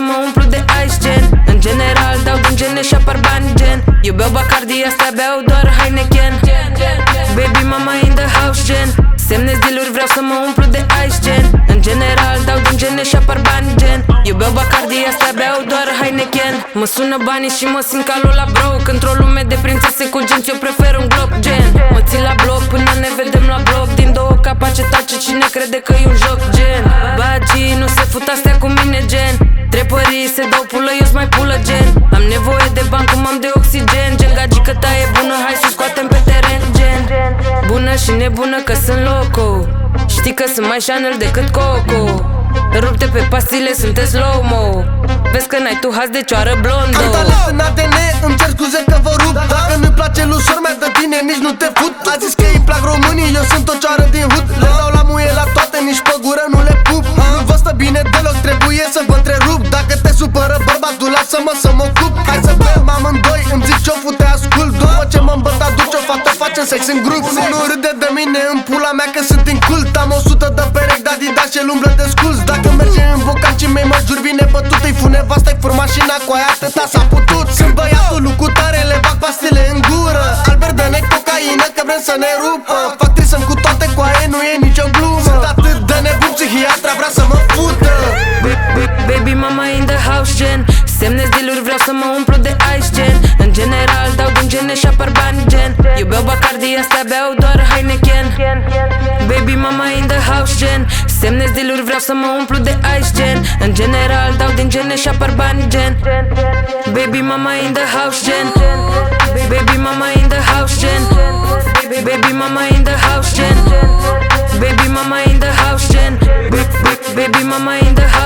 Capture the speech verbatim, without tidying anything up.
mă umplu de ice gen. În general dau din gene și apar bani gen. Eu beau Bacardi, astea beau doar Heineken. Baby mama in the house gen. Semnez dealuri, vreau să mă umplu de ice gen. În general dau din gene și apar bani gen. Eu beau Bacardi, astea beau doar Heineken. Mă sună banii și mă simt ca Lola Broke. Într-o lume de prințese cu genți eu prefer un glob gen. Mă țin la bloc până ne vedem la bloc. Din două capace tace cine crede că e un joc gen. Bagii nu se fut astea cu mine gen. Trepării se dau pulă, eu-s mai pulă gen. Am nevoie de bani cum am de oxigen gen. Gagică ta e bună, hai să scoatem pe teren gen. Bună și nebună că sunt loco. Știi că sunt mai Chanel decât Coco. Rupte pe pastile, sunteți slow-mo. Vezi că n-ai tu haz de cioară blondă. Am talent în A D N, îmi cer scuze că vă rup. Dacă nu-i place lui sor mea de tine, nici nu te fut. A zis că îi plac românii, eu sunt o cioară din hud. Le dau la muie la toate, nici pe gură nu le pup. Nu vă stă bine deloc, trebuie să vă întrerup. Dacă te supără bărbatul, lasă-mă să mă ocup. Hai să bem amândoi, îmi zic ce-o fute ascult. După ce mă îmbăt aduce o fată, facem sex în grup. Nu râde de mine în pula mea că sunt incult. Am o sută de perechi, da Adidas și el umblă de sculz. Dacă merge în bocancii mei, mă jur vine bătut. Îi fune vasta-i fur mașina cu aia, atâta s-a putut. Sunt băiatul lui cu tare, le bag pastile în gură. Albert dă-ne cocaină că vrem să ne rupă. Fac trisăm cu toate cu aia, nu e nicio glumă. Sunt atât de nebun, psihiatra vrea să mă fută. Baby mama in the house gen. Semnez dealuri, vreau să mă umplu de ice gen. În general dau din gene și apar bani gen. Eu beau Bacardi, astea beau doar Heineken. Baby mama in the house gen. Semnez dealuri, vreau să mă umplu de ice gen. În general dau din gene și apar bani gen. Baby mama in the house gen. Baby mama in the house gen. Baby mama in the house gen. Baby mama in the house gen. Baby mama in the house.